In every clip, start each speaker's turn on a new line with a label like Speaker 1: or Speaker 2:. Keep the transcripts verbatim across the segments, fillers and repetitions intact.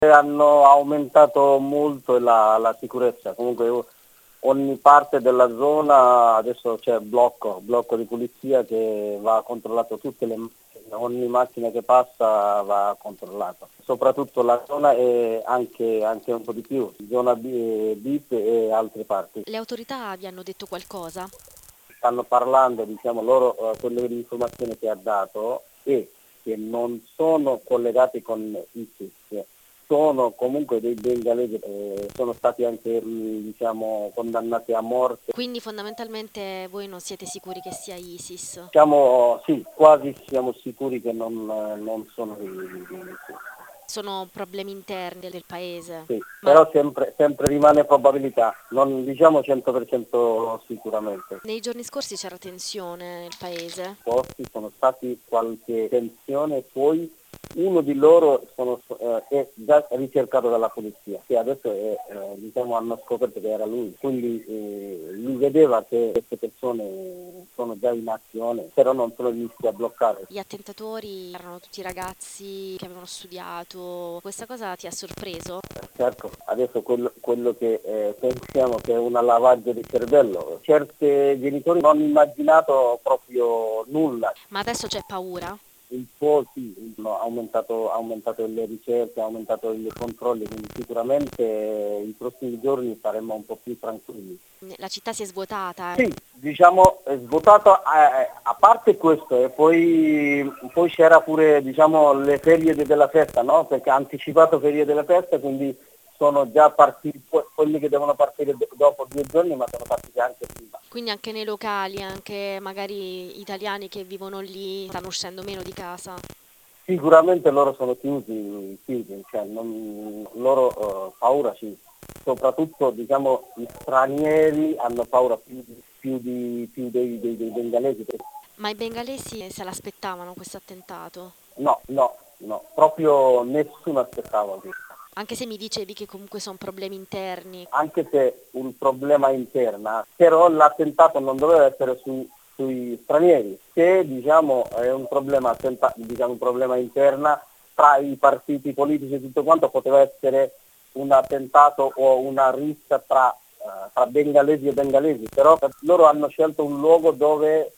Speaker 1: Hanno aumentato molto la, la sicurezza, comunque ogni parte della zona adesso c'è blocco, blocco di polizia che va controllato, tutte le macchine, ogni macchina che passa va controllata, soprattutto la zona e anche, anche un po' di più, zona B I P e altre parti.
Speaker 2: Le autorità vi hanno detto qualcosa?
Speaker 1: Stanno parlando, diciamo loro, eh, quelle informazioni che ha dato è che non sono collegati con ISIS, sono comunque dei bengalesi, eh, sono stati anche diciamo, condannati a morte.
Speaker 2: Quindi fondamentalmente voi non siete sicuri che sia ISIS?
Speaker 1: Siamo, sì, quasi siamo sicuri che non, non sono di, di, di ISIS.
Speaker 2: Sono problemi interni del paese?
Speaker 1: Sì,
Speaker 2: Ma
Speaker 1: però sempre, sempre rimane probabilità, non diciamo cento per cento sicuramente.
Speaker 2: nei giorni scorsi c'era tensione nel paese?
Speaker 1: Posti sono stati qualche tensione e poi uno di loro sono, eh, è già ricercato dalla polizia, che adesso è, eh, diciamo, hanno scoperto che era lui, quindi eh, lui vedeva che queste persone sono già in azione, però non sono riusciti a bloccare.
Speaker 2: Gli attentatori erano tutti ragazzi che avevano studiato, questa cosa ti ha sorpreso?
Speaker 1: Certo, adesso quello, quello che eh, pensiamo che è un lavaggio di cervello, certi genitori non hanno immaginato proprio nulla.
Speaker 2: Ma adesso c'è paura?
Speaker 1: Un po' sì, no, ha aumentato, ha aumentato le ricerche, ha aumentato i controlli, quindi sicuramente eh, i prossimi giorni saremo un po' più tranquilli.
Speaker 2: La città si è svuotata?
Speaker 1: Sì, diciamo è svuotato eh, a parte questo e poi, poi c'era pure diciamo, le ferie della festa, no? Perché ha anticipato ferie della festa, quindi sono già partiti quelli che devono partire dopo due giorni, ma sono partiti anche prima.
Speaker 2: Quindi anche nei locali, anche magari italiani che vivono lì, stanno uscendo meno di casa?
Speaker 1: Sicuramente loro sono chiusi, chiusi cioè non, loro uh, paura sì, soprattutto diciamo gli stranieri hanno paura più, più, di, più dei, dei, dei bengalesi.
Speaker 2: Ma i bengalesi se l'aspettavano questo attentato?
Speaker 1: No, no, no, proprio nessuno aspettava questo.
Speaker 2: Anche se mi dicevi che comunque sono problemi interni.
Speaker 1: Anche se un problema interna, però l'attentato non doveva essere su, sui stranieri, se diciamo è un problema, diciamo, un problema interna tra i partiti politici e tutto quanto, poteva essere un attentato o una rissa tra, uh, tra bengalesi e bengalesi, però loro hanno scelto un luogo dove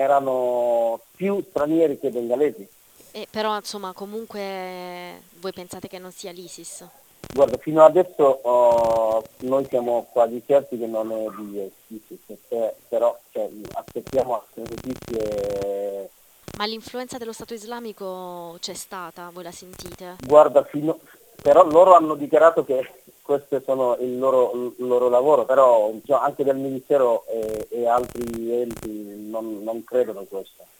Speaker 1: erano più stranieri che bengalesi.
Speaker 2: E però insomma comunque voi pensate che non sia l'ISIS?
Speaker 1: Guarda, fino adesso uh, noi siamo quasi certi che non è di ISIS, però cioè, aspettiamo altre notizie.
Speaker 2: Ma l'influenza dello Stato islamico c'è stata, voi la sentite?
Speaker 1: Guarda, fino, però loro hanno dichiarato che questo sono il loro, il loro lavoro, però diciamo, anche del Ministero e, e altri enti non, non credono in questo.